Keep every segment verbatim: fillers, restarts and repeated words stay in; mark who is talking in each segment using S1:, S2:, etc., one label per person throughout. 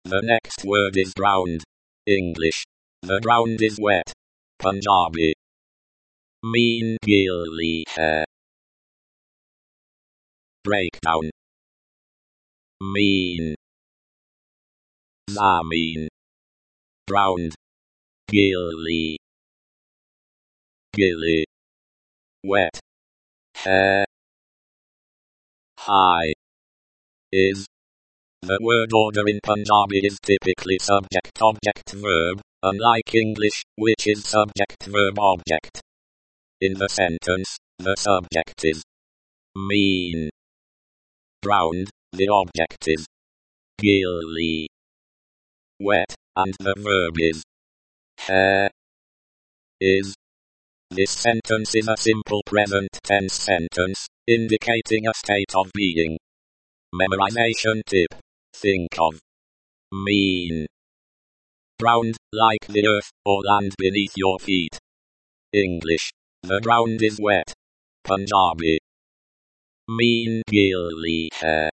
S1: The next word is drowned. English. The ground is wet. Punjabi. Mean gilly hai. Breakdown. Mean. Zameen. Drowned. Gilly. Gilly. Wet. Hai. High. Is. The word order in Punjabi is typically subject-object-verb, unlike English, which is subject-verb-object. In the sentence, the subject is mean. Drowned, the object is gilly. Wet, and the verb is hai. Is. This sentence is a simple present tense sentence, indicating a state of being. Memorization tip. Think of mean. Drowned, like the earth or land beneath your feet. English. The ground is wet. Punjabi. Mean gilly hai.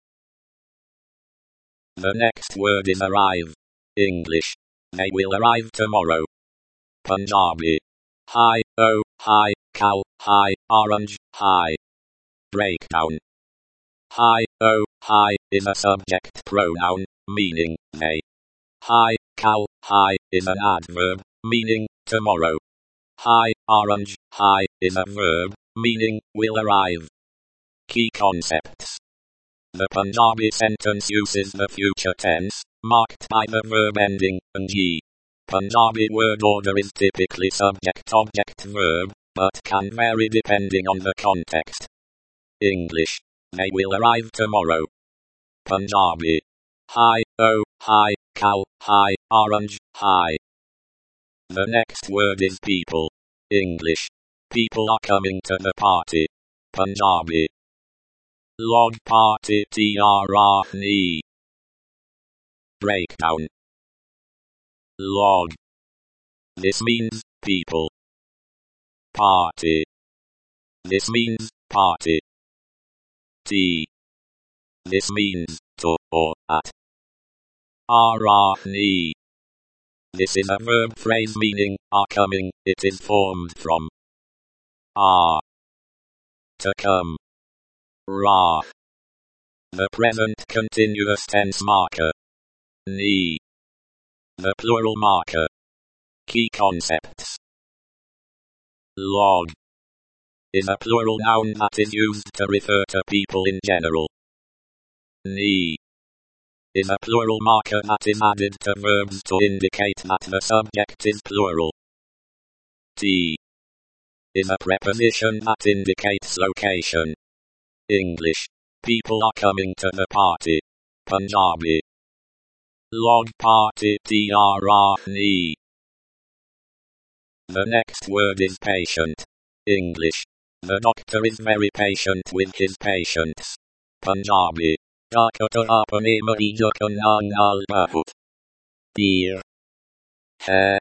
S1: The next word is arrive. English. They will arrive tomorrow. Punjabi. Hi, oh, hi, cow, hi, orange, hi. Breakdown. Hi, oh, hi, is a subject pronoun, meaning they. Hi, cow, hi, is an adverb, meaning tomorrow. Hi, orange, hi, is a verb, meaning will arrive. Key concepts. The Punjabi sentence uses the future tense, marked by the verb ending -ng. Punjabi word order is typically subject-object-verb, but can vary depending on the context. English. They will arrive tomorrow. Punjabi. Hi, oh, hi, cow, hi, orange, hi. The next word is people. English. People are coming to the party. Punjabi. Log party trahni. Breakdown. Log. This means people. Party. This means party. T. This means to or at. Arahni. This is a verb phrase meaning are coming. It is formed from are. To come. Rah. The present continuous tense marker. Ni. The plural marker. Key concepts. Log. Is a plural noun that is used to refer to people in general. Ni. Is a plural marker that is added to verbs to indicate that the subject is plural. T. Is a preposition that indicates location. English. People are coming to the party. Punjabi. Log party trahni. The next word is patient. English. The doctor is very patient with his patients. Punjabi. Doctor apne mareezon ka naam naal bahut deer hai.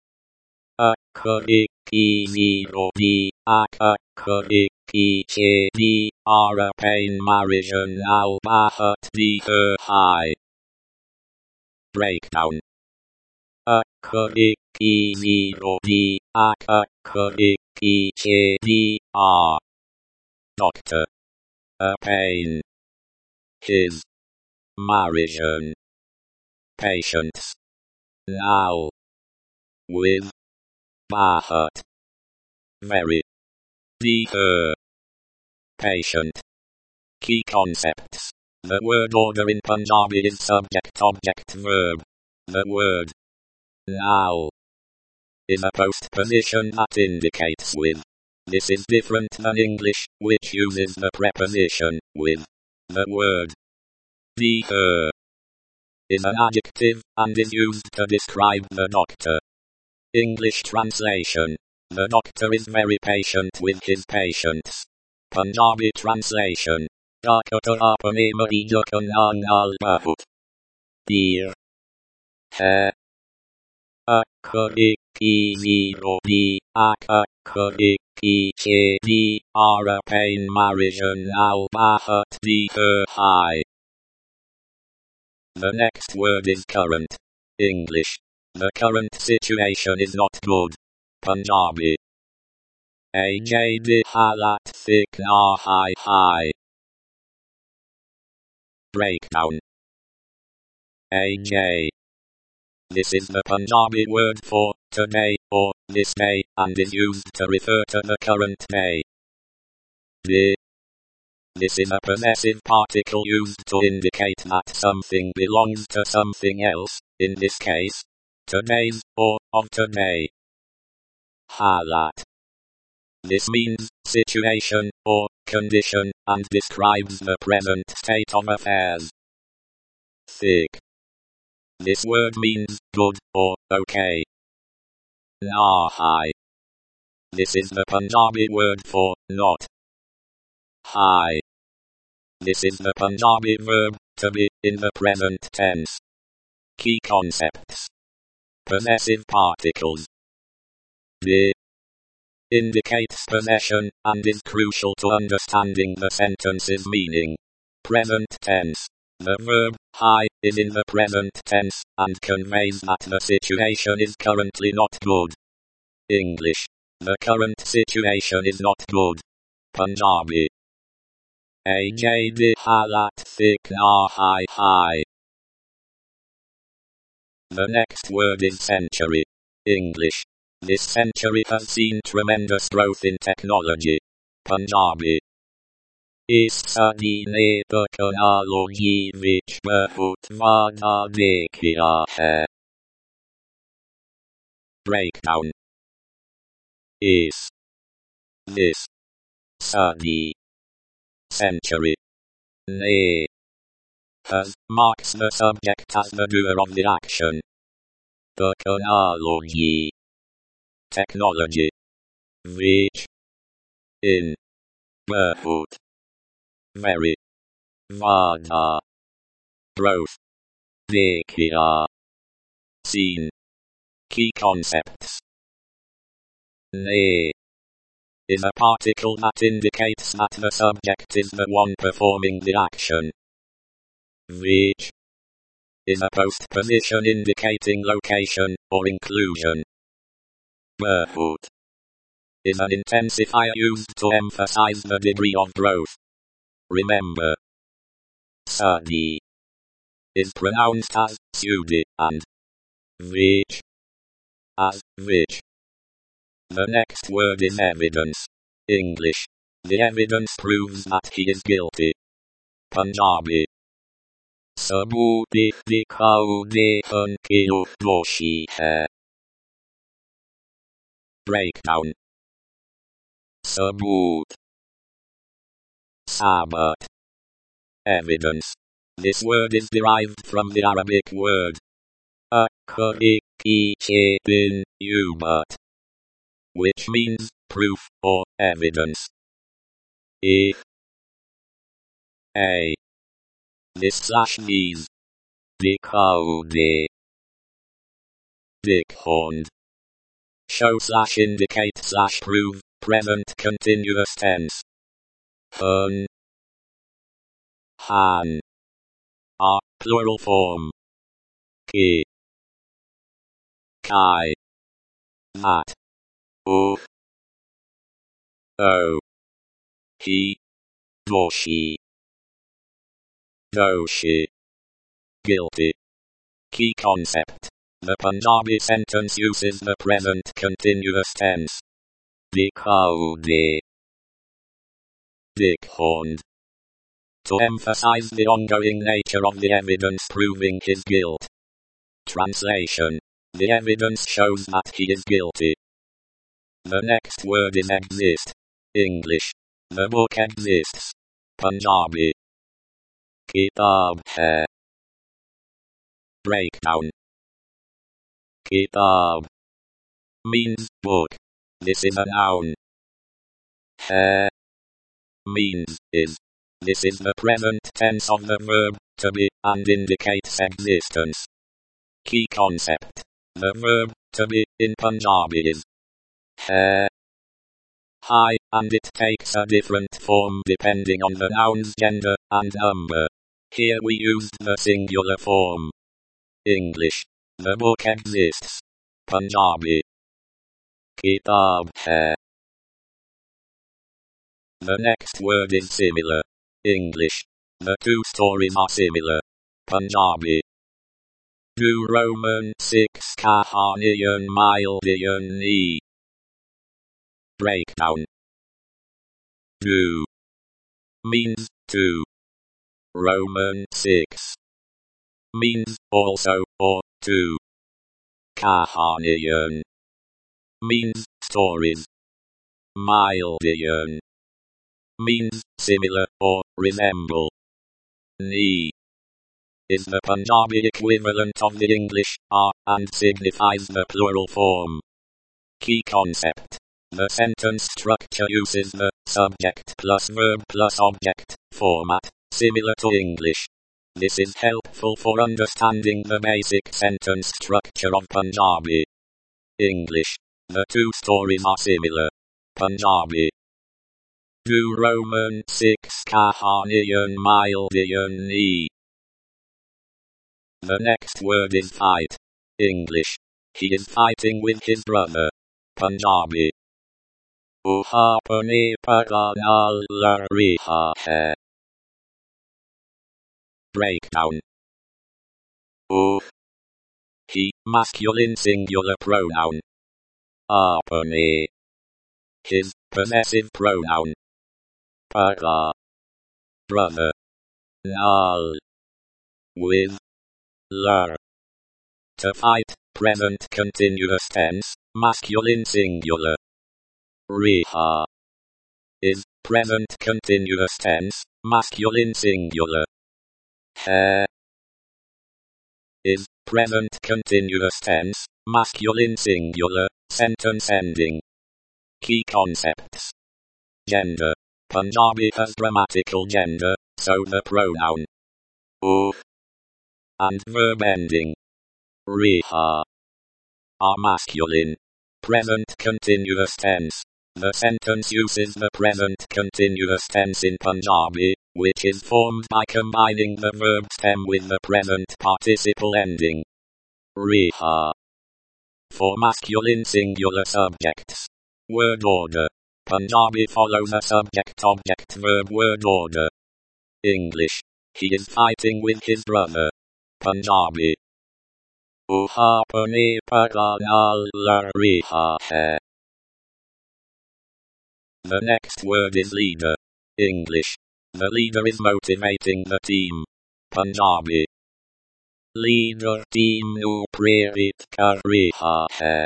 S1: Akkad ki zero di akkad ki che di are pain marijan naal bahut deer hai. Breakdown. Akkad ki zero di akkad ki che di are. Doctor. A pain. His. Marijan. Patients. Now. With. Bahut. Very. Defer. Patient. Key concepts. The word order in Punjabi is subject-object-verb. The word now is a postposition that indicates with. This is different than English, which uses the preposition with. The word defer is an adjective and is used to describe the doctor. English translation. The doctor is very patient with his patients. Punjabi translation. Doctor apne mareezon ka naam naal bahut deer hai. Akkad ki zero di akkad ki che di are pain marijan naal bahut deer hai. The next word is current. English. The current situation is not good. Punjabi. A J D halat thik na hai hai. Breakdown. A J. This is the Punjabi word for today or this day and is used to refer to the current day. D. This is a possessive particle used to indicate that something belongs to something else, in this case, today's or of today. Halat. This means situation or condition and describes the present state of affairs. Thick. This word means good or okay. Nahai. This is the Punjabi word for not. Hai. This is the Punjabi verb to be in the present tense. Key concepts. Possessive particles. The indicates possession and is crucial to understanding the sentence's meaning. Present tense. The verb hai is in the present tense and conveys that the situation is currently not good. English. The current situation is not good. Punjabi. A J D halat thik na hai hai. The next word is century. English. This century has seen tremendous growth in technology. Punjabi. इस सदी ने technology which बहुत वाधा देखा है. Breakdown. Is. This. Sadi. Century. Ne. Has marks the subject as the doer of the action. Technology. Technology. Which. In. Bahut. Very. Vada. Growth. Dekha. Seen. Key concepts. Ne. Is a particle that indicates that the subject is the one performing the action. Which. Is a postposition indicating location or inclusion. Bahut. Is an intensifier used to emphasize the degree of growth. Remember. Sadi. Is pronounced as sudi and which as which. The next word is evidence. English. The evidence proves that he is guilty. Punjabi. Saboot dikhao dekhan ki wo doshi hai. Breakdown. Saboot. Sabat. Evidence. This word is derived from the Arabic word akiki bin ubat, which means proof or evidence. If a this slash these dikhaude dikhond show slash indicate slash prove present continuous tense. Hun Han. A plural form. Ki. Kai. That. O. O. He. Doshi. Doshi. Guilty. Key concept. The Punjabi sentence uses the present continuous tense. Dikhaude. Dikhond. To emphasize the ongoing nature of the evidence proving his guilt. Translation. The evidence shows that he is guilty. The next word is exist. English. The book exists. Punjabi. Kitab hai. Breakdown. Kitab means book. This is a noun. Hai means is. This is the present tense of the verb to be and indicates existence. Key concept. The verb to be in Punjabi is hai. Hai, and it takes a different form depending on the noun's gender and number. Here we used the singular form. English. The book exists. Punjabi. Kitab hai. The next word is similar. English. The two stories are similar. Punjabi. Do Roman six kahaniyan mildiyan ni. Breakdown. Do means to. Roman six means also or to. Kahaniyan means stories. Mildiyan means similar or resemble. Ni is the Punjabi equivalent of the English are and signifies the plural form. Key concept. The sentence structure uses the subject plus verb plus object format, similar to English. This is helpful for understanding the basic sentence structure of Punjabi. English. The two stories are similar. Punjabi. Do Roman six kahaniyan mildiyan ni. The next word is fight. English. He is fighting with his brother. Punjabi. Oh apne pata naal lar riha hai. Breakdown. Oh. He, masculine singular pronoun. Apne. His, possessive pronoun. Pata. Brother. Naal. With. Lar. To fight, present continuous tense, masculine singular. Riha is present continuous tense, masculine singular. Hai is present continuous tense, masculine singular, sentence ending. Key concepts. Gender. Punjabi has grammatical gender, so the pronoun oh and verb ending riha are masculine. Present continuous tense. The sentence uses the present continuous tense in Punjabi, which is formed by combining the verb stem with the present participle ending. Riha. For masculine singular subjects. Word order. Punjabi follows a subject-object-verb word order. English. He is fighting with his brother. Punjabi. Oh apne pata naal lar riha hai. The next word is leader. English. The leader is motivating the team. Punjabi. Leader team nu prerit kar riha hai.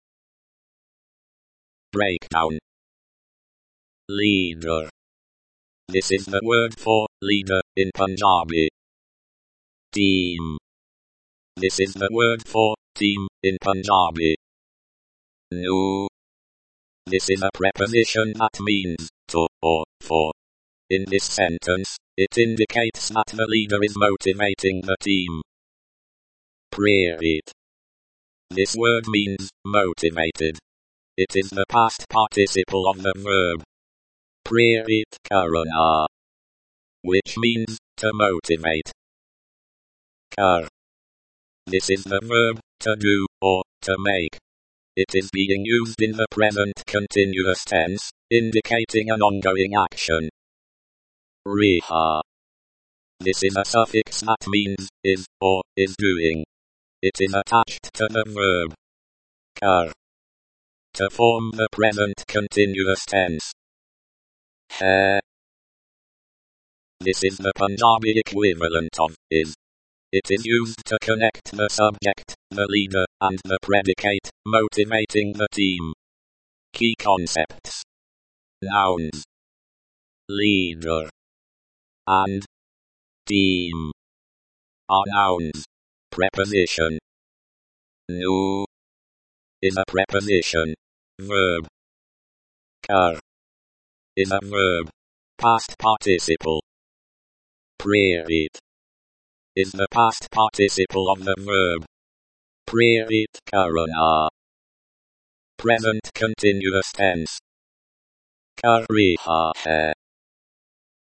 S1: Breakdown. Leader. This is the word for leader in Punjabi. Team. This is the word for team in Punjabi. Nu. This is a preposition that means to or for. In this sentence, it indicates that the leader is motivating the team. Prerit. This word means motivated. It is the past participle of the verb prerit karana, which means to motivate. Kar. This is the verb to do or to make. It is being used in the present continuous tense, indicating an ongoing action. Riha. This is a suffix that means is or is doing. It is attached to the verb kar to form the present continuous tense. Hai. This is the Punjabi equivalent of is. It is used to connect the subject, the leader, and the predicate, motivating the team. Key concepts. Nouns. Leader and team are nouns. Preposition. Nu is a preposition. Verb. Kar is a verb. Past participle. Prerit is the past participle of the verb prerit karana. Present continuous tense. Kar riha hai.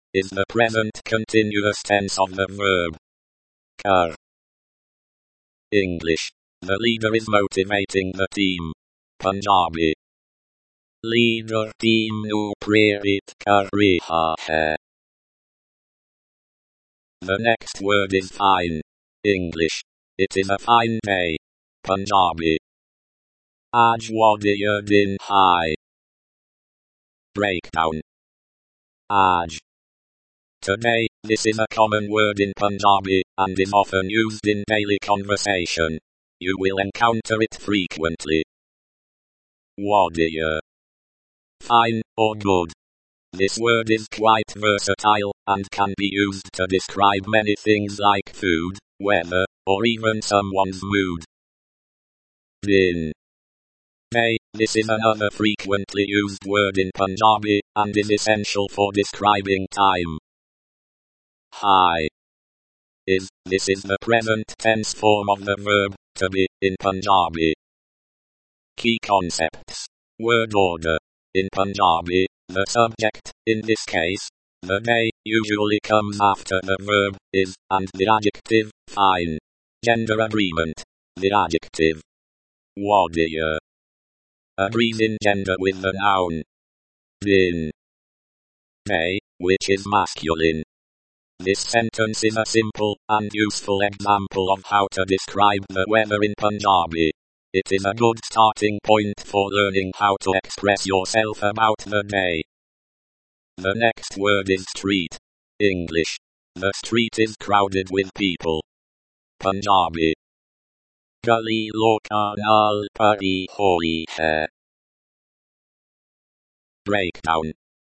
S1: is the present continuous tense of the verb kar. English. The leader is motivating the team. Punjabi. Leader team nu prerit kar raha hai. The next word is fine. English. It is a fine day. Punjabi. Aaj wadiya din hai. Breakdown. Aaj. Today, this is a common word in Punjabi, and is often used in daily conversation. You will encounter it frequently. Wadiya. Fine, or good. This word is quite versatile, and can be used to describe many things like food, weather, or even someone's mood. Din. Day. This is another frequently used word in Punjabi, and is essential for describing time. Hai. Is. This is the present tense form of the verb to be in Punjabi. Key concepts. Word order. In Punjabi, the subject, in this case, the day, usually comes after the verb is, and the adjective, fine. Gender agreement. The adjective wadiya agrees in gender with the noun din. Day, which is masculine. This sentence is a simple and useful example of how to describe the weather in Punjabi. It is a good starting point for learning how to express yourself about the day. The next word is street. English. The street is crowded with people. Punjabi. Gali lokan naal bhari hoi hai. Breakdown.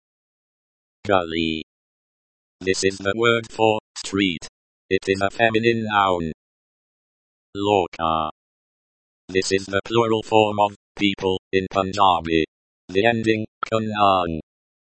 S1: Gali. This is the word for street. It is a feminine noun. Loka. This is the plural form of people in Punjabi. The ending kanang.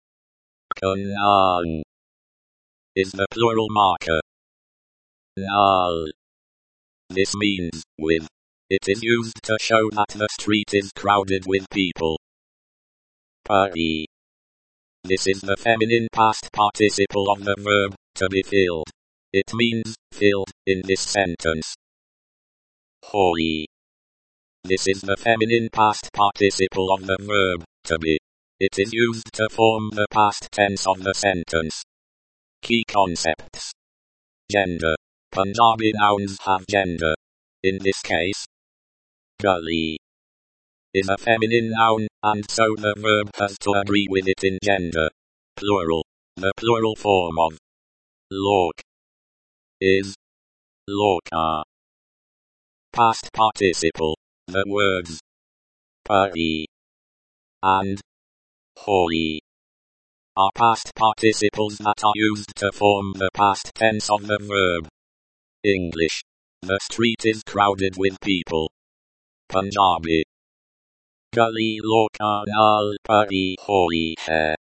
S1: Kanang is the plural marker. Naal. This means with. It is used to show that the street is crowded with people. Bhari. This is the feminine past participle of the verb to be filled. It means filled in this sentence. Hoi. This is the feminine past participle of the verb to be. It is used to form the past tense of the sentence. Key concepts. Gender. Punjabi nouns have gender. In this case, gali is a feminine noun, and so the verb has to agree with it in gender. Plural. The plural form of lok is loka. Past participle. The words bhari and hoi are past participles that are used to form the past tense of the verb. English. The street is crowded with people. Punjabi. Gali lokan naal bhari hoi hai.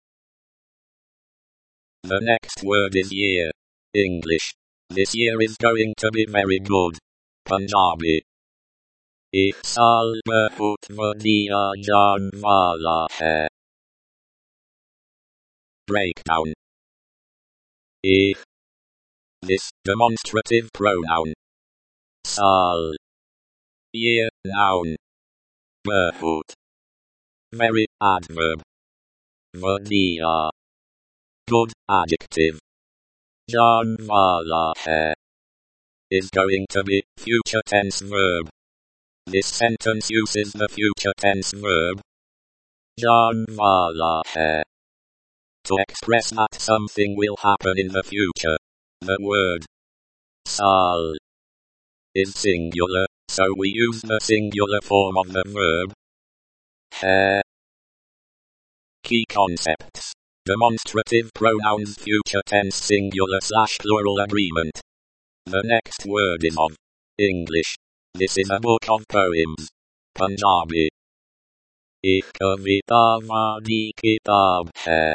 S1: The next word is year. English. This year is going to be very good. Punjabi. Is saal bahut vadiya jaan wala hai. Breakdown. Is. This demonstrative pronoun. Saal. Year, noun. Bahut. Very, adverb. Vadiya. Good, adjective. Jaan wala hai is going to be future tense verb. This sentence uses the future tense verb jaan wala hai to express that something will happen in the future. The word saal is singular, so we use the singular form of the verb hai. Key concepts. Demonstrative pronouns future tense singular slash plural agreement. The next word is of. English. This is a book of poems. Punjabi. Ek kavita wadi kitab hai.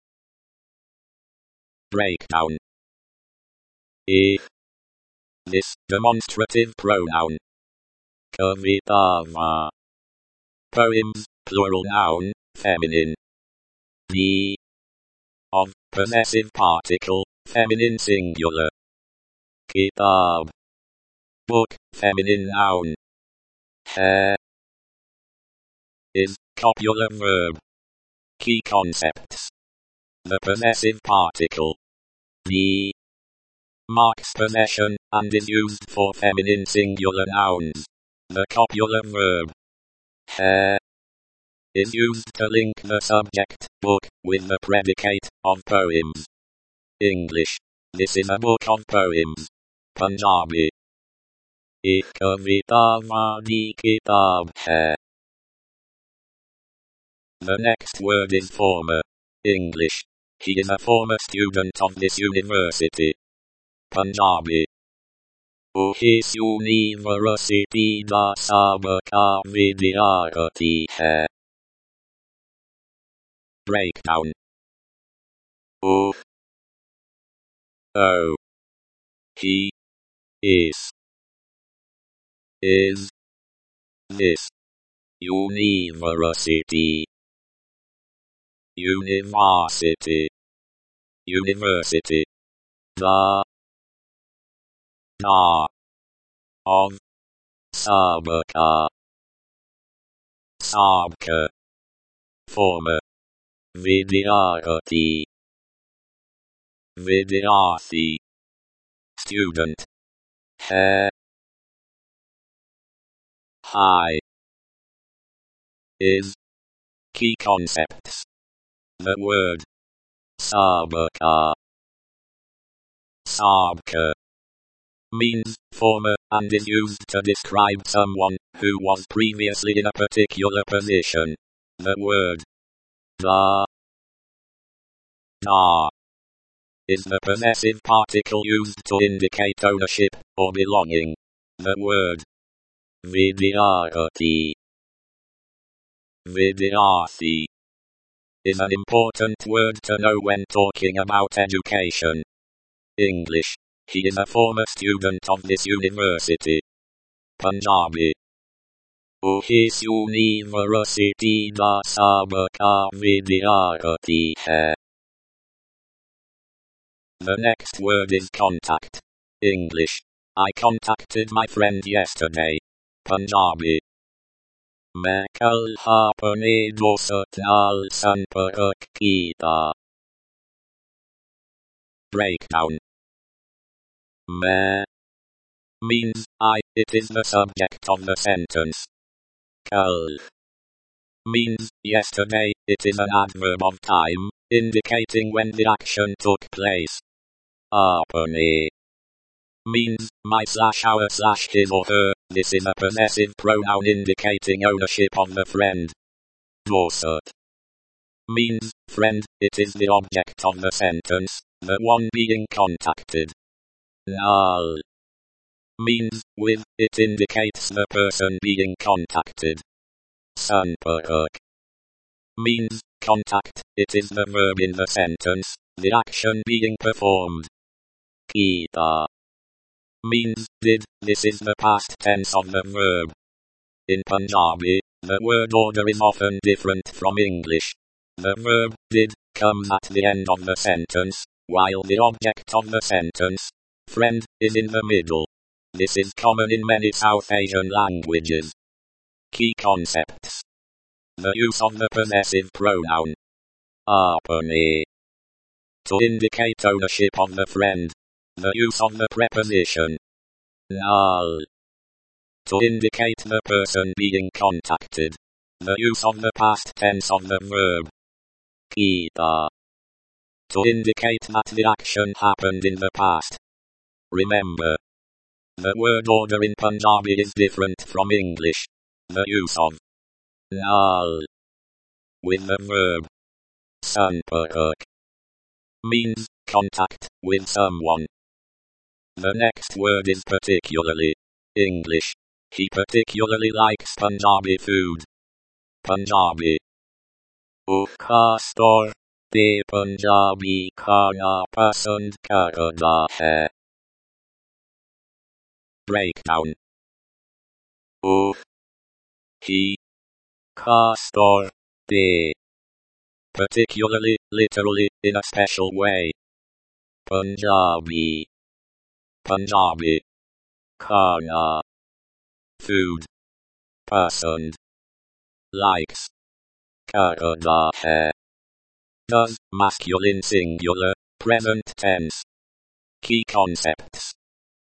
S1: Breakdown. Ek. This demonstrative pronoun. Kavita va. Poems, plural noun, feminine. The. Of. Possessive particle, feminine singular. Kitab. Book, feminine noun. Hair. Is, copular verb. Key concepts. The possessive particle. The marks possession, and is used for feminine singular nouns. The copular verb. Hair is used to link the subject, book, with the predicate, of poems. English. This is a book of poems. Punjabi. Ik kavita wadi kitab hai. The next word is former. English. He is a former student of this university. Punjabi. Uhis university da sabaka vidyarthi hai. Breakdown. Uh. Oh. He. Is. Is. This. University. University. University. The. Na. Of. Sabaka. Sabka. Former. Vidyarthi. Vidyarthi. Student. Hai. High. Is. Key concepts. The word. Sabaka. Sabka. Means, former, and is used to describe someone, who was previously in a particular position. The word. The. Na. Is the possessive particle used to indicate ownership, or belonging. The word. Vidyarthi. Vidyarthi. Is an important word to know when talking about education. English. He is a former student of this university. Punjabi. Uhis university da sabaka vidyarthi hai. The next word is contact. English. I contacted my friend yesterday. Punjabi. मैं कल अपने दोस्त नाल संपर्क कीता. Breakdown. मैं means I, it is the subject of the sentence. Kal means yesterday, it is an adverb of time, indicating when the action took place. Apne means my slash our slash his or her. This is a possessive pronoun indicating ownership of the friend. Dost means friend, it is the object of the sentence, the one being contacted. Nal means with, it indicates the person being contacted. Sanpark means contact, it is the verb in the sentence, the action being performed. Kita means did, this is the past tense of the verb. In Punjabi, the word order is often different from English. The verb did comes at the end of the sentence, while the object of the sentence, friend, is in the middle. This is common in many South Asian languages. Key concepts. The use of the possessive pronoun. Apne. To indicate ownership of the friend. The use of the preposition. Nal. To indicate the person being contacted. The use of the past tense of the verb. Kita. To indicate that the action happened in the past. Remember, the word order in Punjabi is different from English. The use of nal with the verb sanpark means contact with someone. The next word is particularly. English. He particularly likes Punjabi food. Punjabi. Ukha store de Punjabi khana pasand karda hai. Breakdown. Uh. He. Kha store de. Particularly literally, in a special way. Punjabi. Punjabi. Khana. Food. Person. Likes. Karada hai. Does, masculine singular, present tense. Key concepts.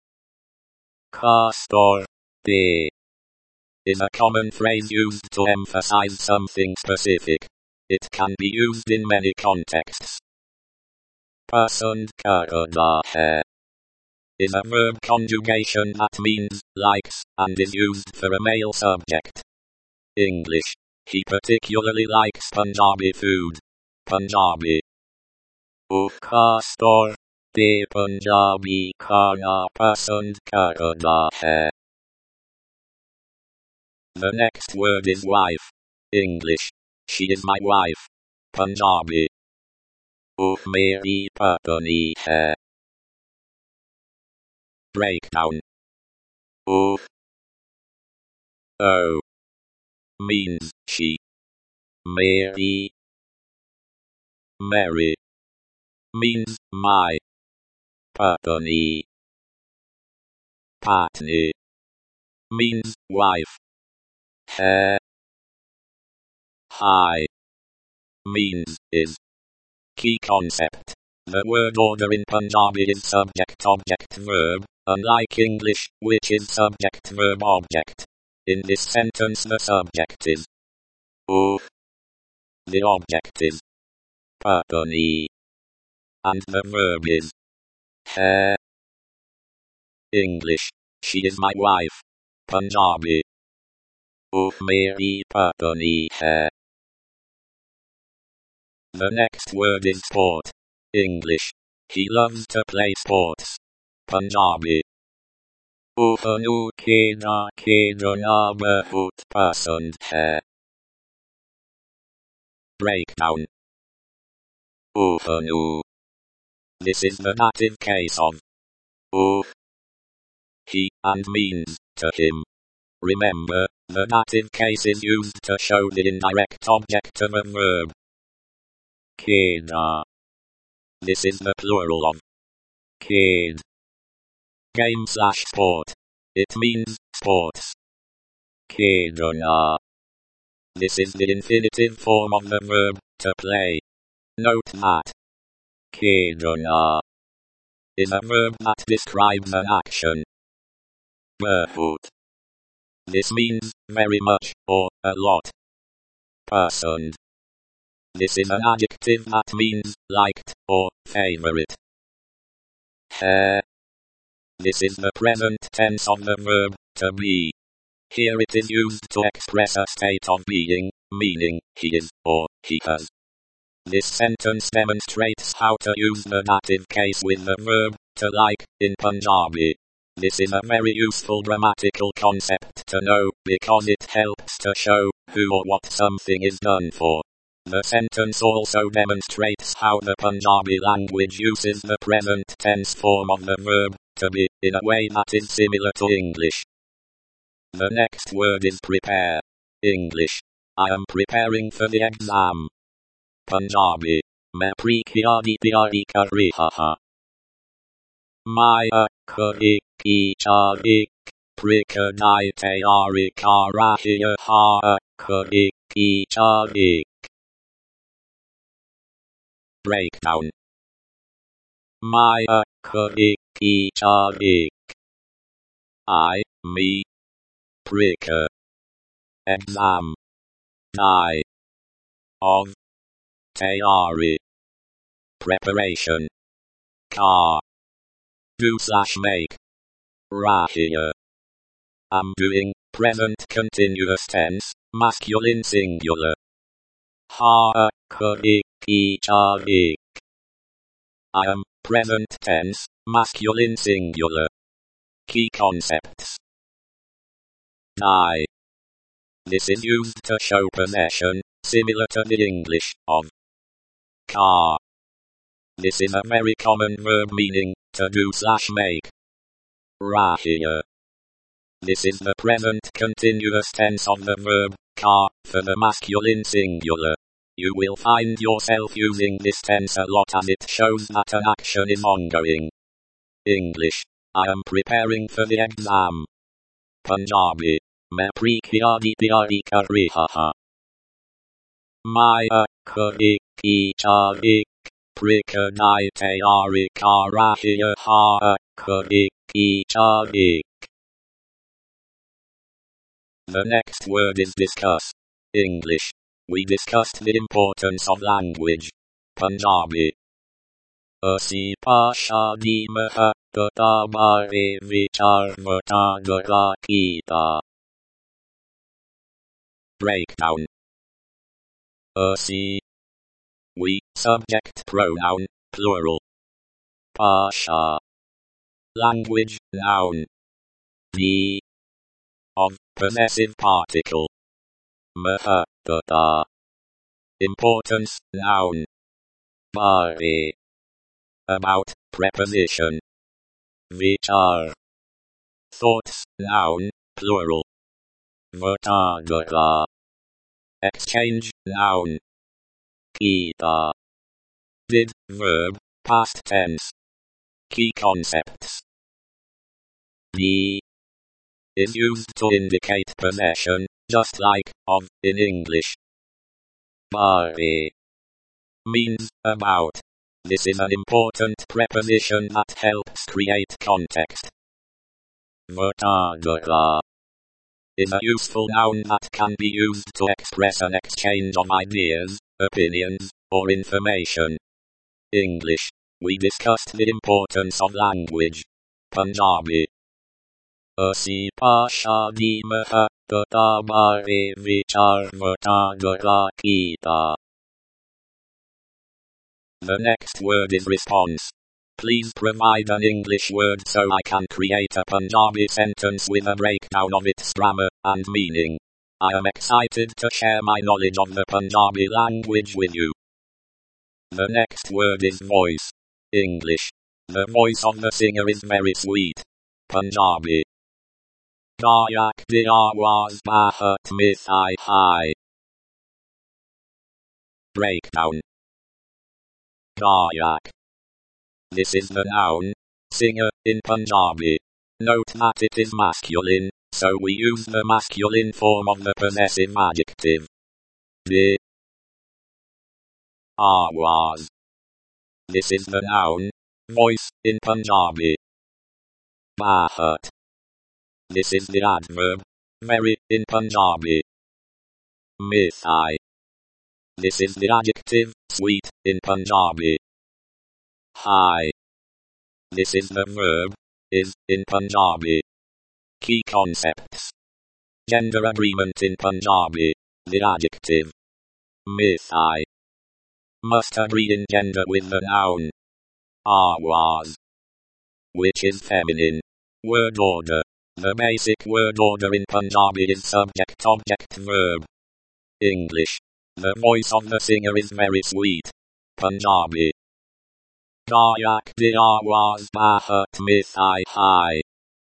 S1: Castor. De. Is a common phrase used to emphasize something specific. It can be used in many contexts. Pasand karda hai is a verb conjugation that means likes and is used for a male subject. English. He particularly likes Punjabi food. Punjabi. Oh Castor. De Punjabi khana pasand karda hai. The next word is wife. English. She is my wife. Punjabi. Oh meri patni hai. Breakdown. Oh. Oh. Means she. Meri. Mary. Means my. Patni. Patni. Means wife. Hai. Hai. Means is. Key concept. The word order in Punjabi is subject-object-verb, unlike English, which is subject-verb-object. In this sentence the subject is oh. The object is patni. And the verb is hai. English. She is my wife. Punjabi. Oh meri patni hai. The next word is sport. English. He loves to play sports. Punjabi. Uhanu kheda khedana bahut pasand hai. Breakdown. Uhanu. This is the dative case of oh. He and means to him. Remember, the dative case is used to show the indirect object of a verb. Kheda. This is the plural of khed. Game slash sport. It means sports. Khedana. This is the infinitive form of the verb to play. Note that khedana is a verb that describes an action. Bahut. This means very much or a lot. Pasand. This is an adjective that means liked or favorite. Hai. This is the present tense of the verb to be. Here it is used to express a state of being, meaning he is or he has. This sentence demonstrates how to use the dative case with the verb to like in Punjabi. This is a very useful grammatical concept to know because it helps to show who or what something is done for. The sentence also demonstrates how the Punjabi language uses the present tense form of the verb to be in a way that is similar to English. The next word is prepare. English. I am preparing for the exam. Punjabi. Main prekhya di tiyari kar raha haan. Maya kari ki charik prikhya tayari kar rahi haan kari ki charik. Breakdown. Maya kari ki charik. I, me. Prika. Exam. Nai. Of. Tayari. Preparation. Car. Do slash make. Rahiya. Am doing, present continuous tense, masculine singular. Ha kari ki charik. I am, present tense, masculine singular. Key concepts. Nai. This is used to show possession, similar to the English of car. This is a very common verb meaning to do slash make. Rahiya. This is the present continuous tense of the verb car for the masculine singular. You will find yourself using this tense a lot as it shows that an action is ongoing. English. I am preparing for the exam. Punjabi. मैं परीक्षा की तैयारी कर रहा हूं. मैं परीक्षा की तैयारी कर रहा हूं. The next word is discuss. English. We discussed the importance of language. Punjabi. ਅਸੀਂ ਭਾਸ਼ਾ ਦੀ ਮਹੱਤਤਾ ਬਾਰੇ ਵਿਚਾਰ ਵਟਾਂਦਰਾ ਕੀਤਾ. Breakdown. ਅਸੀਂ. We, subject pronoun, plural. Pasha. Language, noun. The. Of, possessive particle. Mahattata. Importance, noun. Bare. About, preposition. Vichar. Thoughts, noun, plural. Vatandara. Exchange, noun. Kita. Did, verb, past tense. Key concepts. The. Is used to indicate possession, just like of in English. Bare. Means about. This is an important preposition that helps create context. Vatandara. Is a useful noun that can be used to express an exchange of ideas, opinions, or information. English. We discussed the importance of language. Punjabi. ਅਸੀਂ ਭਾਸ਼ਾ ਦੀ ਮਹੱਤਤਾ ਬਾਰੇ ਵਿਚਾਰ ਵਟਾਂਦਰਾ ਕੀਤਾ. The next word is response. Please provide an English word so I can create a Punjabi sentence with a breakdown of its grammar and meaning. I am excited to share my knowledge of the Punjabi language with you. The next word is voice. English. The voice of the singer is very sweet. Punjabi. Gayak di awaaz bahat mithai hai. Breakdown. Gayak. This is the noun, singer, in Punjabi. Note that it is masculine, so we use the masculine form of the possessive adjective. Di. Awaaz. This is the noun, voice, in Punjabi. Bahat. This is the adverb, very, in Punjabi. Mithai. This is the adjective, sweet, in Punjabi. Hai. This is the verb, is, in Punjabi. Key concepts. Gender agreement in Punjabi, the adjective. Mithai. Must agree in gender with the noun. Awaaz. Which is feminine. Word order. The basic word order in Punjabi is subject, object, verb. English. The voice of the singer is very sweet. Punjabi. Gayak di awaaz bahat mithai hai.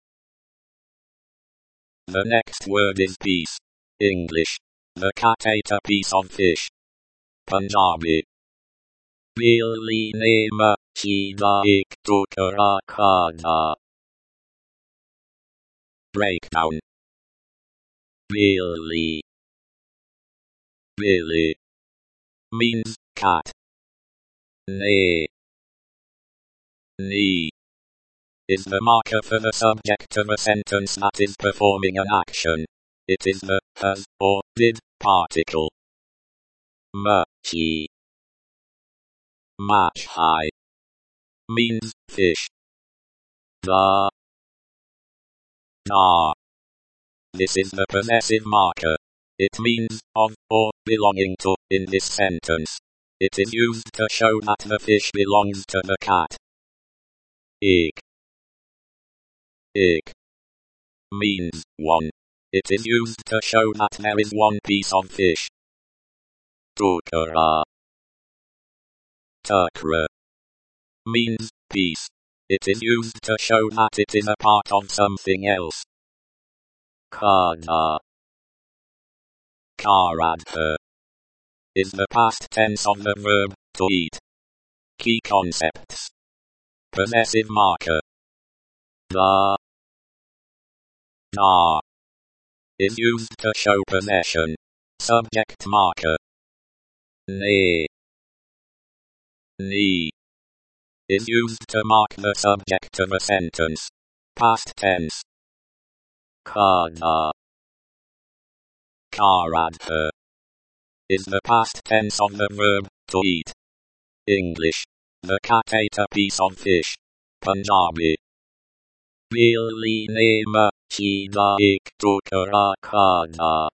S1: The next word is piece. English. The cat ate a piece of fish. Punjabi. Billi ne machhi da ek tukra khada. Breakdown. Billi. Billy. Means cat. Ne. Ni. Is the marker for the subject of a sentence that is performing an action. It is the has or did particle. Machhi. Machhi. Means fish. Da. Da. This is the possessive marker. It means of or belonging to in this sentence. It is used to show that the fish belongs to the cat. Ek. Ek. Means one. It is used to show that there is one piece of fish. Tukra. Tukra. Means piece. It is used to show that it is a part of something else. Khada. Karadha. is the past tense of the verb to eat. Key concepts. Possessive marker. The, da is used to show possession. Subject marker. Ne, ni is used to mark the subject of a sentence. Past tense. Kada, karadha is the past tense of the verb to eat. English. The cat ate a piece of fish. Punjabi. Billi ne machida ek tukra khada.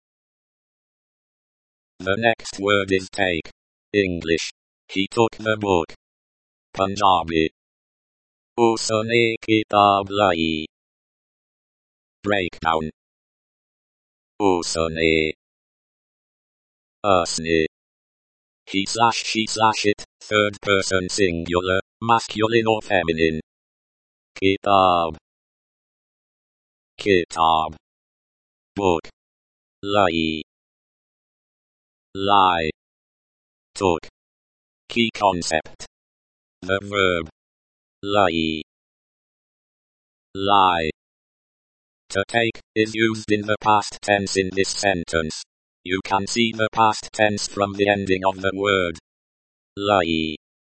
S1: The next word is take. English. He took the book. Punjabi. Usne kitab lai. Breakdown. Usne. Usne. He slash she slash it, third person singular, masculine or feminine. Kitab. Kitab. Book. Lai. Lie. Took. Key concept. The verb. Lie. Lie. To take is used in the past tense in this sentence. You can see the past tense from the ending of the word. Lie.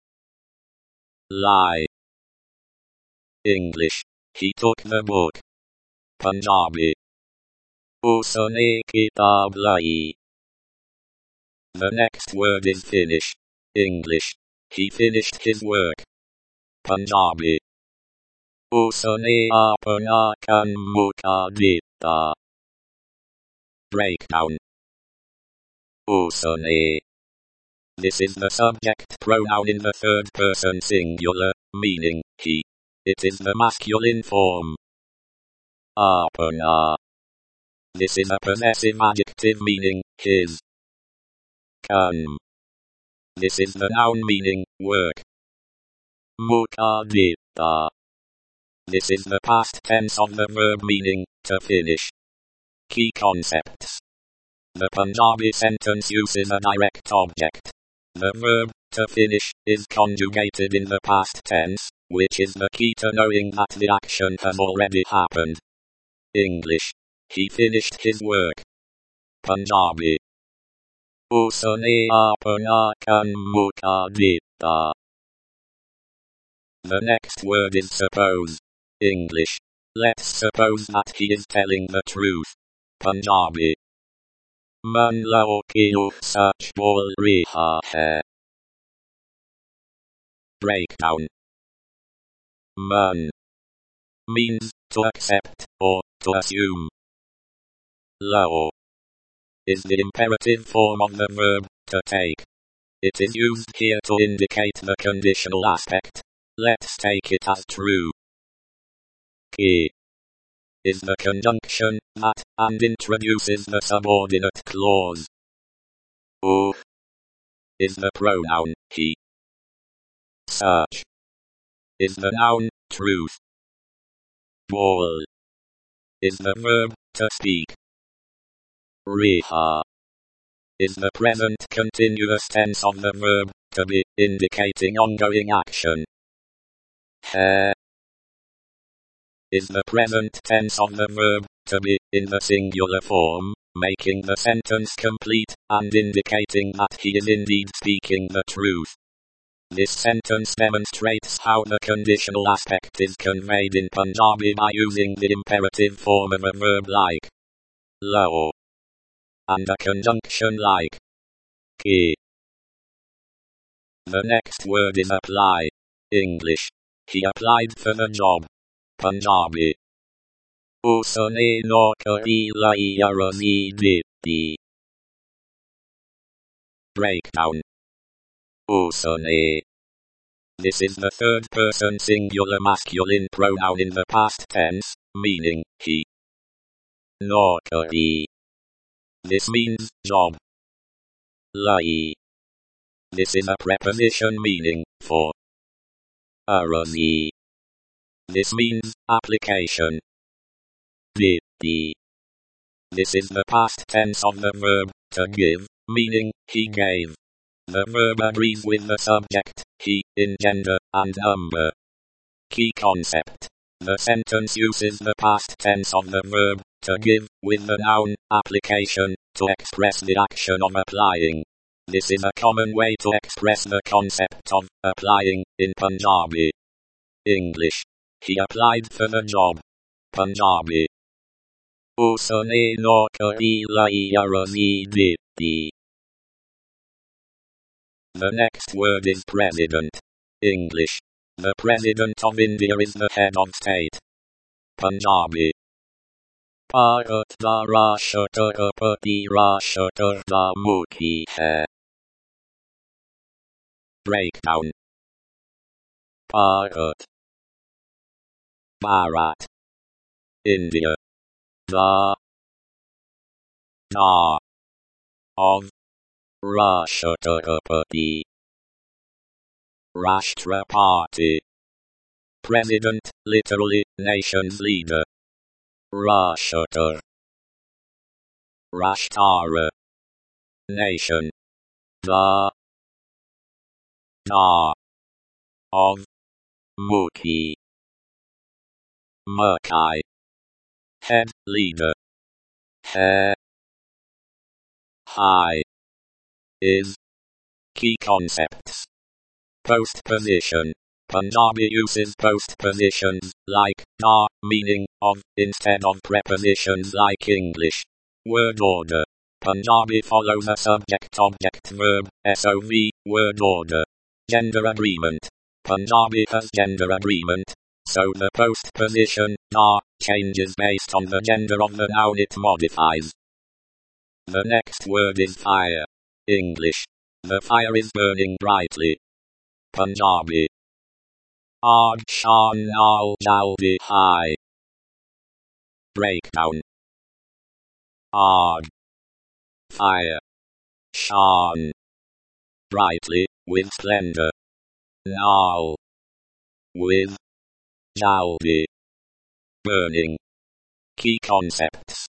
S1: Lie. English. He took the book. Punjabi. Usne kitab lai. The next word is finish. English. He finished his work. Punjabi. Usne apna kan muka ditta. Breakdown. Usne. This is the subject pronoun in the third person singular, meaning he. It is the masculine form. Apna. This is a possessive adjective meaning his. Kan. This is the noun meaning work. Muka ditta. This is the past tense of the verb meaning to finish. Key concepts. The Punjabi sentence uses a direct object. The verb to finish is conjugated in the past tense, which is the key to knowing that the action has already happened. English. He finished his work. Punjabi. Usne apna kan muka ditta. The next word is suppose. English. Let's suppose that he is telling the truth. Punjabi. Man lao ki sach bol riha hai. Breakdown. Man means to accept or to assume. Lao is the imperative form of the verb to take. It is used here to indicate the conditional aspect. Let's take it as true. Ki is the conjunction that and introduces the subordinate clause. U is the pronoun he. Search is the noun truth. Bol is the verb to speak. Riha is the present continuous tense of the verb to be, indicating ongoing action. Hai is the present tense of the verb to be in the singular form, making the sentence complete and indicating that he is indeed speaking the truth. This sentence demonstrates how the conditional aspect is conveyed in Punjabi by using the imperative form of a verb like lao and a conjunction like ki. The next word is apply. English. He applied for the job. Punjabi. Usne naukari lai arzi ditti. Breakdown. Usne. This is the third person singular masculine pronoun in the past tense, meaning he. Naukari. This means job. Lai. This is a preposition meaning for. Arzi. This means application. Ditti. This is the past tense of the verb to give, meaning he gave. The verb agrees with the subject, he, in gender and number. Key concept. The sentence uses the past tense of the verb, to give, with the noun, application, to express the action of applying. This is a common way to express the concept of applying in Punjabi. English. He applied for the job. Punjabi. Usne naukari lai arzi diti. The next word is president. English. The President of India is the head of state. Punjabi. Bharat da Rashtrapati Rashtrapati hai. Breakdown. Bharat. Bharat. India. The. Na. Of. Rashtrapati. Rashtrapati. President, literally, nation's leader. Rashtra. Rashtara. Nation. The. Na. Of. Mukhi. Mukhi. Head, leader. Hai. High. Is. Key concepts. Postposition. Punjabi uses postpositions, like, na, meaning, of, instead of prepositions like English. Word order. Punjabi follows a subject-object-verb, sov, word order. Gender agreement. Punjabi has gender agreement, so the postposition, na, changes based on the gender of the noun it modifies. The next word is fire. English. The fire is burning brightly. Punjabi. Aag shaan naal jaldi hai. Breakdown. Aag. Fire. Shaan. Brightly, with splendor. Naal. With. Jaldi. Burning. Key concepts.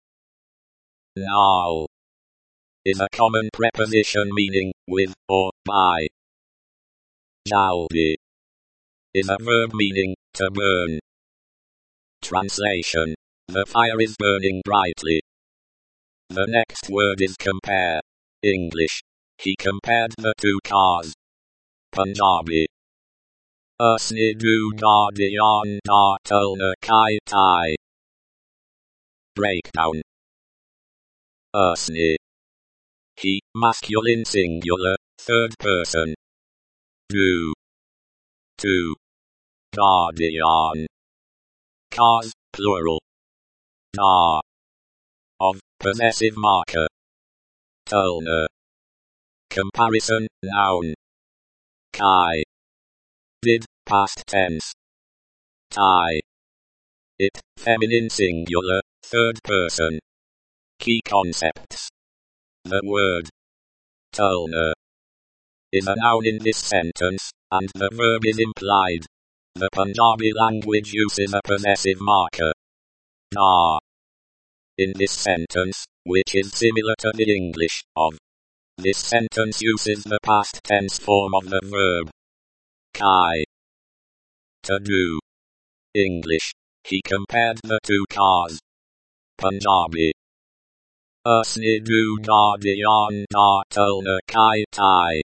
S1: Naal is a common preposition meaning with or by. Jaldi is a verb meaning to burn. Translation. The fire is burning brightly. The next word is compare. English. He compared the two cars. Punjabi. Usne do gaadiyan da tulna kai tai. Breakdown. Usne. He, masculine singular, third person. Do. Two. Guardian. Cars, plural. Da. Of, possessive marker. Tulna. Comparison, noun. Kai. Did, past tense. Tai. It, feminine singular, third person. Key concepts. The word tulna is a noun in this sentence, and the verb is implied. The Punjabi language uses a possessive marker. Da. In this sentence, which is similar to the English of. This sentence uses the past tense form of the verb. Kai. To do. English. He compared the two cars. Punjabi. Usne do gaadiyan da tulna kai tai.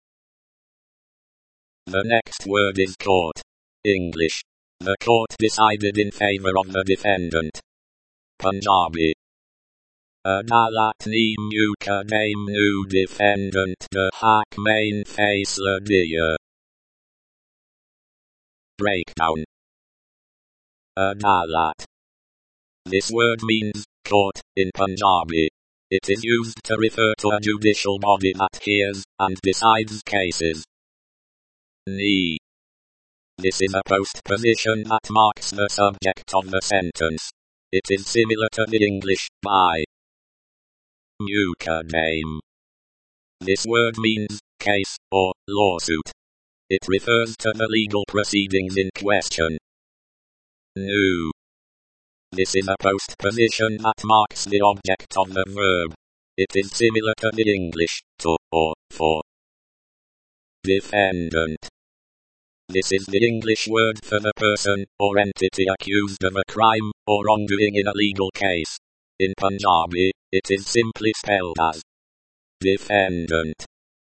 S1: The next word is court. English. The court decided in favor of the defendant. Punjabi. Adalat ne mukadame nu defendant de hak main faisla diya. Breakdown. Adalat. This word means court in Punjabi. It is used to refer to a judicial body that hears and decides cases. Ne. This is a postposition that marks the subject of the sentence. It is similar to the English by. Mukadame. This word means case or lawsuit. It refers to the legal proceedings in question. Nu. This is a postposition that marks the object of the verb. It is similar to the English to or for. Defendant. This is the English word for the person or entity accused of a crime or wrongdoing in a legal case. In Punjabi, it is simply spelled as defendant.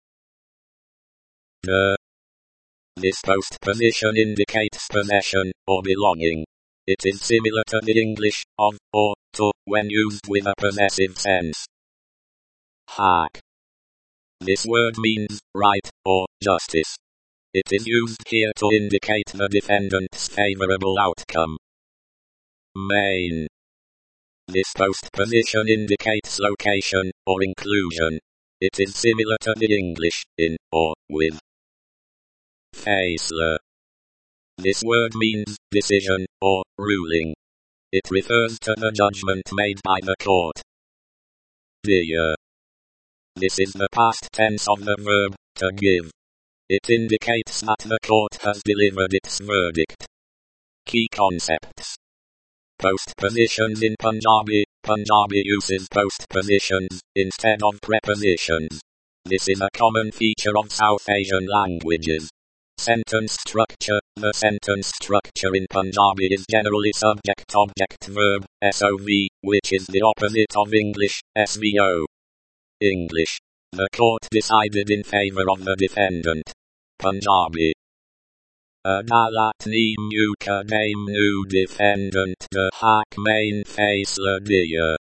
S1: The. This postposition indicates possession or belonging. It is similar to the English of or to when used with a possessive sense. Haq. This word means right or justice. It is used here to indicate the defendant's favorable outcome. Main. This postposition indicates location or inclusion. It is similar to the English in or with. Faisla. This word means decision or ruling. It refers to the judgment made by the court. Diya. This is the past tense of the verb to give. It indicates that the court has delivered its verdict. Key concepts. Postpositions in Punjabi. Punjabi uses postpositions instead of prepositions. This is a common feature of South Asian languages. Sentence structure. The sentence structure in Punjabi is generally subject-object-verb, S O V, which is the opposite of English, S V O. English. The court decided in favor of the defendant. Punjabi. Adalat ne muka dame nu defendant de haq main faisla diya.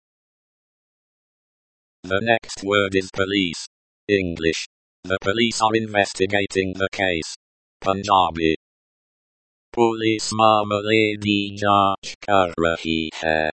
S1: The next word is police. English. The police are investigating the case. Punjabi. Police मामले की जांच कर रही है.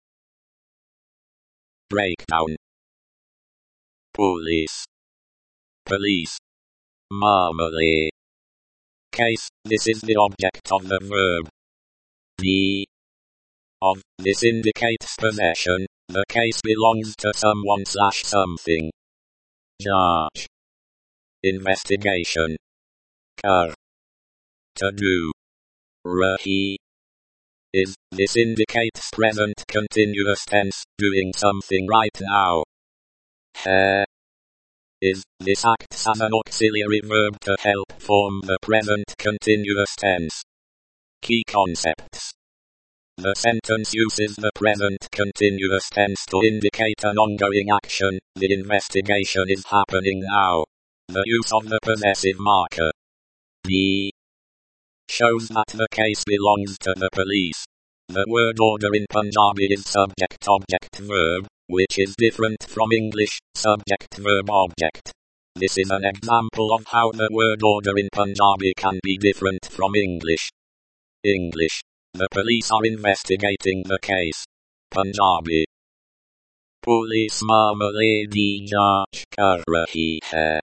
S1: Breakdown. Police. Police. मामले. Case. This is the object of the verb. The. Of. This indicates possession. The case belongs to someone slash something. Jaanch. Investigation. Kar. To do. Rahi. Is. This indicates present continuous tense, doing something right now. Hai. Is. This acts as an auxiliary verb to help form the present continuous tense. Key concepts. The sentence uses the present continuous tense to indicate an ongoing action. The investigation is happening now. The use of the possessive marker. The. Shows that the case belongs to the police. The word order in Punjabi is subject-object-verb, which is different from English, subject-verb-object. This is an example of how the word order in Punjabi can be different from English. English. The police are investigating the case. Punjabi. Police मामले की जांच कर रही है.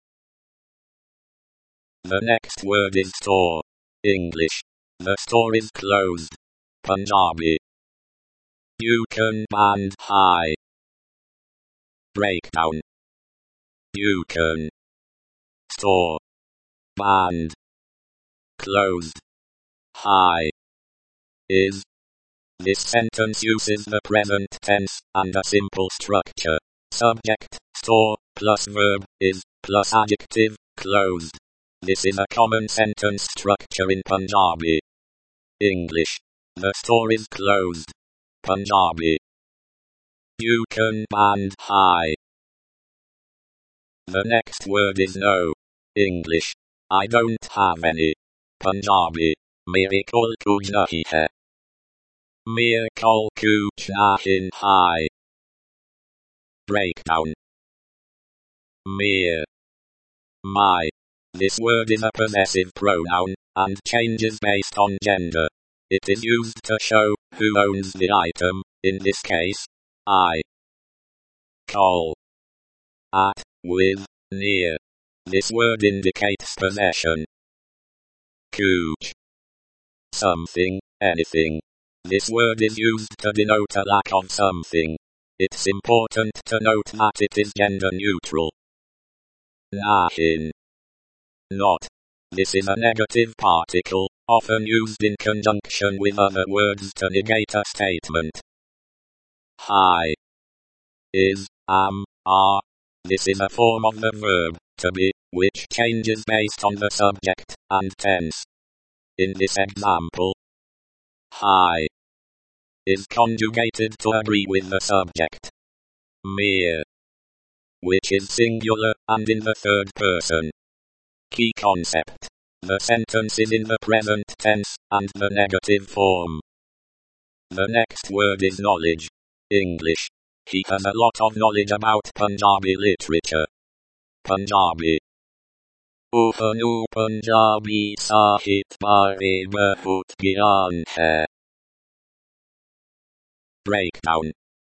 S1: The next word is store. English. The store is closed. Punjabi. You can band high. Breakdown. You can. Store. Band. Closed. High. Is. This sentence uses the present tense and a simple structure. Subject, store, plus verb, is, plus adjective, closed. This is a common sentence structure in Punjabi. English. The store is closed. Punjabi. You can band high. The next word is no. English. I don't have any. Punjabi. Mere kol kuch nahi hai. Mere kol kuch nahin hai. Breakdown. Mere. My. This word is a possessive pronoun, and changes based on gender. It is used to show who owns the item, in this case, I. Kol. At, with, near. This word indicates possession. Kuch. Something, anything. This word is used to denote a lack of something. It's important to note that it is gender neutral. Nahin. Not. This is a negative particle, often used in conjunction with other words to negate a statement. High. Is. am, are. This is a form of the verb to be, which changes based on the subject and tense. In this example, high is conjugated to agree with the subject. Mere, which is singular and in the third person. Key concept: the sentence is in the present tense and the negative form. The next word is knowledge. English. He has a lot of knowledge about Punjabi literature. Punjabi. Upanu Punjabi Sahit Bare Bahut Gyan Hai. Breakdown.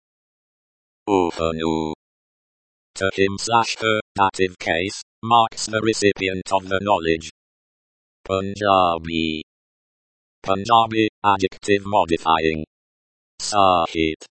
S1: Upanu. To him slash her, dative case, marks the recipient of the knowledge. Punjabi. Punjabi, adjective modifying. Sahit.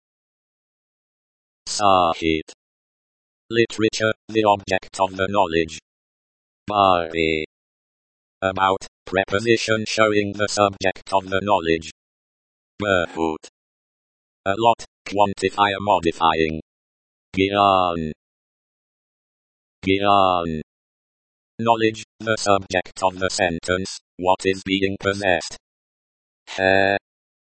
S1: Sahit. Literature, the object of the knowledge. Bare. About, preposition showing the subject of the knowledge. Bahut. A lot, quantifier modifying. Gyan. Gyan. Knowledge, the subject of the sentence, what is being possessed. Hai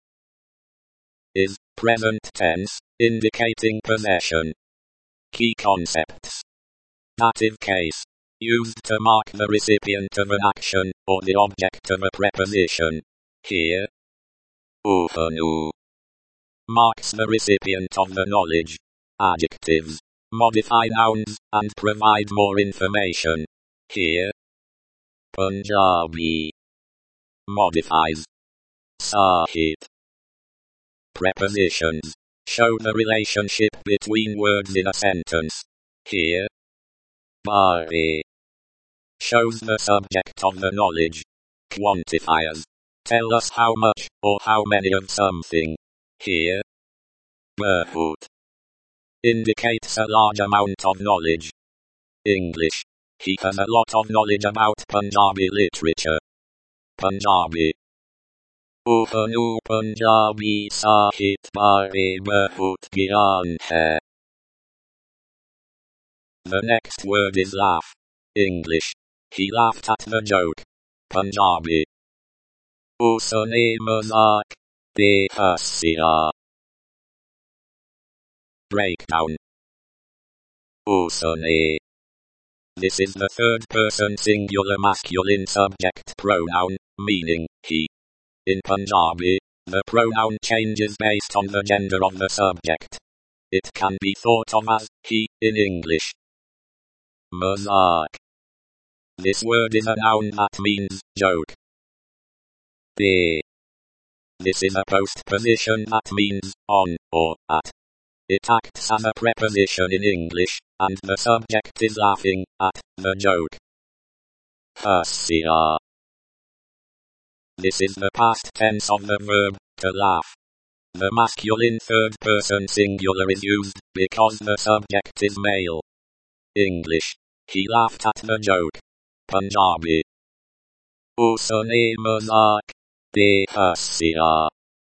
S1: is present tense, indicating possession. Key concepts: dative case, used to mark the recipient of an action, or the object of a preposition. Here, upanu marks the recipient of the knowledge. Adjectives modify nouns and provide more information. Here, Punjabi modifies Sahit. Prepositions show the relationship between words in a sentence. Here, Bare shows the subject of the knowledge. Quantifiers tell us how much or how many of something. Here, Bahut indicates a large amount of knowledge. English. He has a lot of knowledge about Punjabi literature. Punjabi. Upanu Punjabi Sahit Bare Bahut Gyan Hai. The next word is laugh. English. He laughed at the joke. Punjabi. Usne mazak de hasya. Breakdown. Usne. This is the third person singular masculine subject pronoun, meaning he. In Punjabi, the pronoun changes based on the gender of the subject. It can be thought of as he in English. Mazak. This word is a noun that means joke. De. This is a postposition that means on or at. It acts as a preposition in English, and the subject is laughing at the joke. Hasya. This is the past tense of the verb to laugh. The masculine third person singular is used because the subject is male. English. He laughed at the joke. Punjabi. Usne mazak de hasya.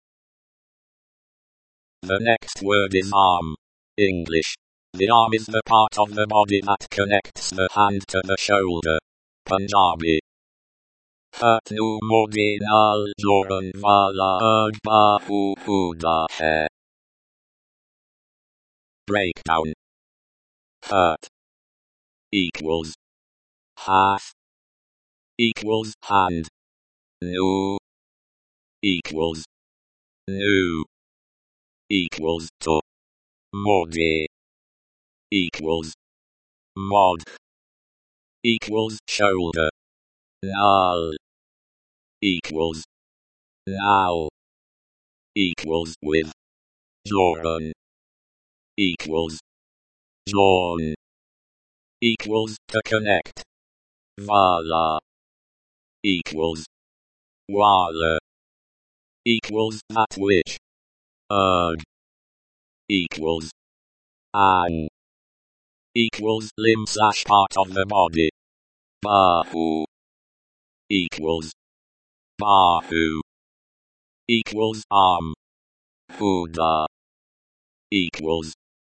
S1: The next word is arm. English. The arm is the part of the body that connects the hand to the shoulder. Punjabi. Hatnu mode nal joran wala ag bahu huda hai. Breakdown. Hat equals half equals hand. Nu equals new equals to. Mode equals mod equals shoulder. Nal equals now equals with. Joran equals join equals to connect. Wala equals wala equals that which. Ugh equals ang equals limb slash part of the body. Bahu equals bahu equals arm. Huda equals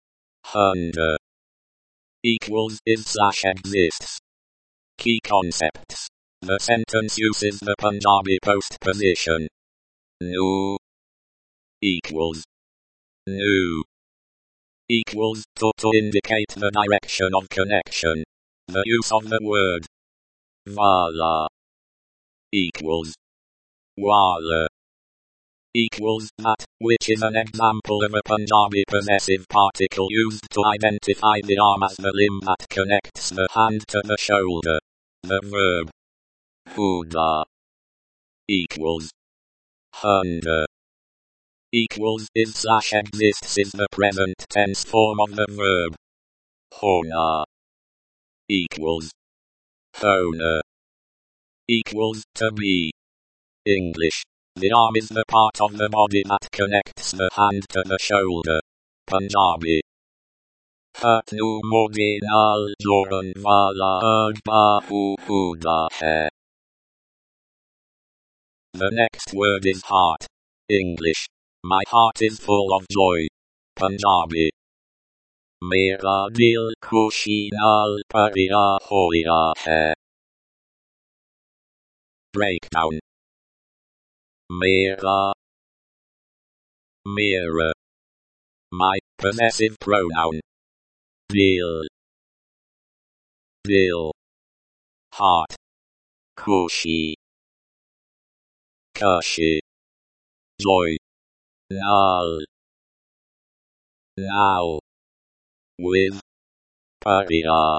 S1: Hunger. Equals is slash exists. Key concepts. The sentence uses the Punjabi postposition. Nu. Equals. Nu. Equals to to indicate the direction of connection. The use of the word. Wala. Equals. Wala. Equals that, which is an example of a Punjabi possessive particle used to identify the arm as the limb that connects the hand to the shoulder. The verb. Huda. Equals. Hunger. Equals is slash exists is the present tense form of the verb. Hona. Equals. Hona. Equals to be. English. The arm is the part of the body that connects the hand to the shoulder. Punjabi. Hatnu modi nal joran wala bahu huda hai. The next word is heart. English. My heart is full of joy. Punjabi. Mera dil khushi nal bhariya hoya hai. Breakdown. Mera. Mera. My possessive pronoun. Dil. Dil. Heart. Khushi. Khushi. Joy. Nal. Now. With. Bhariya.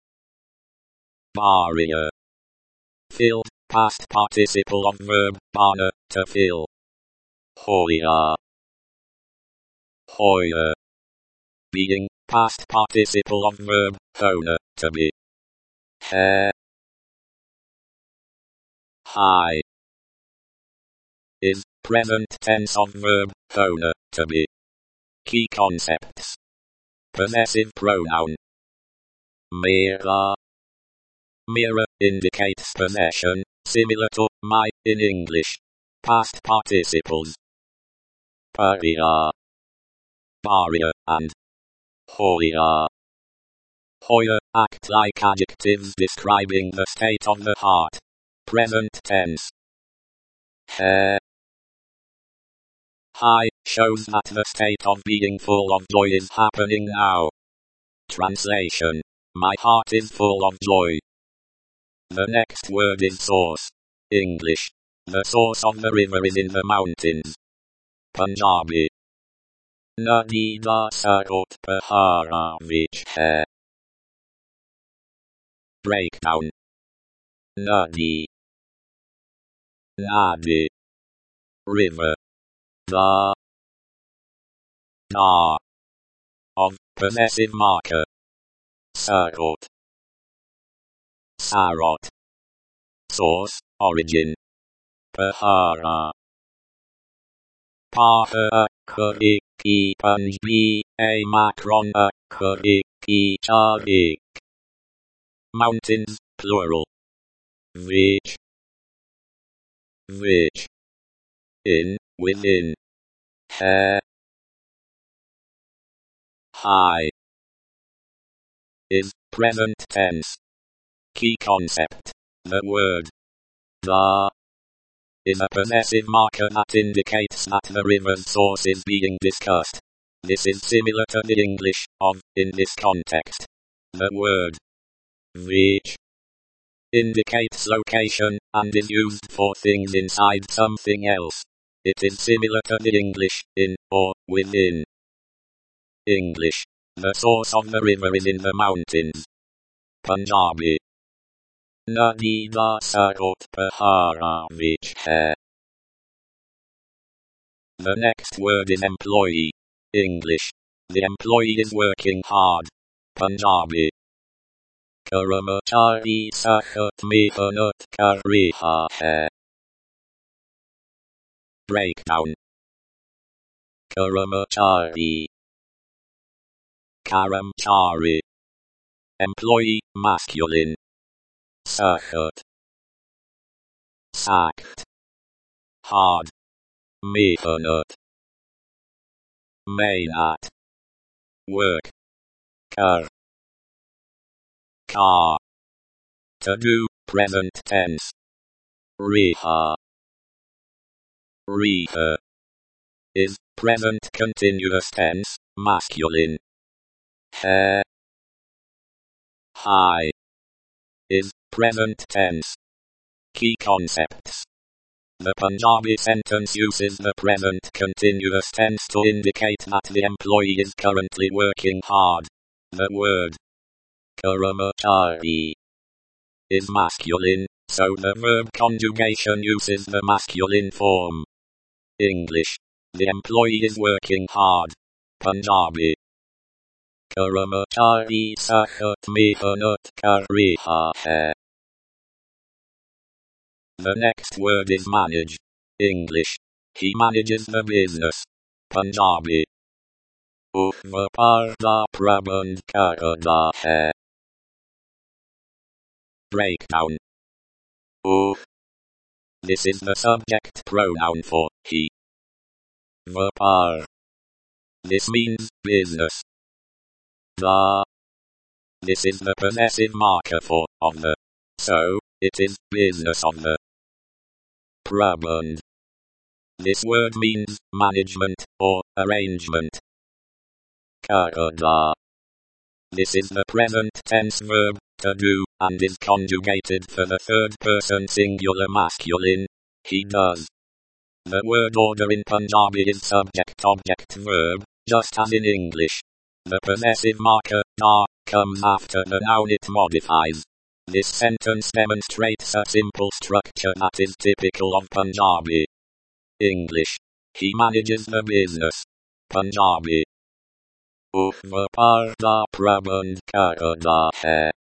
S1: Bhariya. Filled. Past participle of verb, bana, to fill. Hoya. Hoya. Being, past participle of verb, hona, to be. Hai. High. Is, present tense of verb, hona, to be. Key concepts. Possessive pronoun. Mera. Mera indicates possession, similar to my in English. Past participles. Bhariya. Bhariya and Hoya. Hoya act like adjectives describing the state of the heart. Present tense. Hai. High shows that the state of being full of joy is happening now. Translation. My heart is full of joy. The next word is source. English. The source of the river is in the mountains. Punjabi. Nadi da sarot pahara vich hai. Breakdown. Nadi. Nadi. River. Da. Da. Of possessive marker. Sarot. Sarot. Source, origin. Pahara. Paha kurik ki panjbi a macron a kurik ki charik. Mountains, plural. Vich. Vich. In, within. Hai. High. Is, present tense. Key concept. The word. Da. Is a possessive marker that indicates that the river's source is being discussed. This is similar to the English of, in this context. The word. Vich. Indicates location, and is used for things inside something else. It is similar to the English, in, or, within. English. The source of the river is in the mountains. Punjabi. Nadi da sarot pahara vich hai. The next word is employee. English. The employee is working hard. Punjabi. Karamachari sakhat mehanat kar raha hai. Breakdown. Karamachari. Karamchari. Employee, masculine. Sakhat. Sacked. Hard. Mehanat. Mehnat. Work. Car. Car. To do, present tense. Reha. Reha. Is present continuous tense, masculine. Hai. High. Is present tense. Key concepts. The Punjabi sentence uses the present continuous tense to indicate that the employee is currently working hard. The word karamachari is masculine, so the verb conjugation uses the masculine form. English. The employee is working hard. Punjabi. Karamachari sakhat mehanat kar raha hai. The next word is manage. English. He manages the business. Punjabi. Uh vyapar da prabandh karda hai. Breakdown. Uh. This is the subject pronoun for he. Vyapar. This means business. Da. This is the possessive marker for of the. So, it is business of the. Prabandh. This word means management or arrangement. Karda. This is the present tense verb to do and is conjugated for the third person singular masculine. He does. The word order in Punjabi is subject object verb, just as in English. The possessive marker da comes after the noun it modifies. This sentence demonstrates a simple structure that is typical of Punjabi. English. He manages the business. Punjabi. Uh vyapar da prabandh karda hai.